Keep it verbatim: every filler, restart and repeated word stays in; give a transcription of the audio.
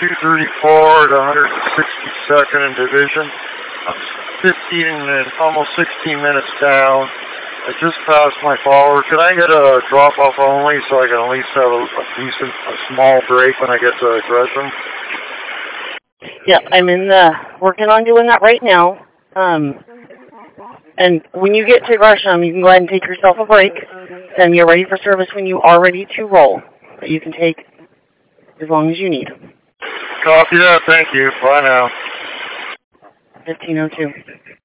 two thirty-four to one sixty-second in Division. I'm fifteen and almost sixteen minutes down. I just passed my follower. Can I get a drop-off only so I can at least have a, a decent, a small break when I get to Gresham? Yeah, I'm in the, working on doing that right now. Um, and when you get to Gresham, you can go ahead and take yourself a break. Then you're ready for service when you are ready to roll. But you can take as long as you need. Copy that. Thank you. Bye now. fifteen oh two.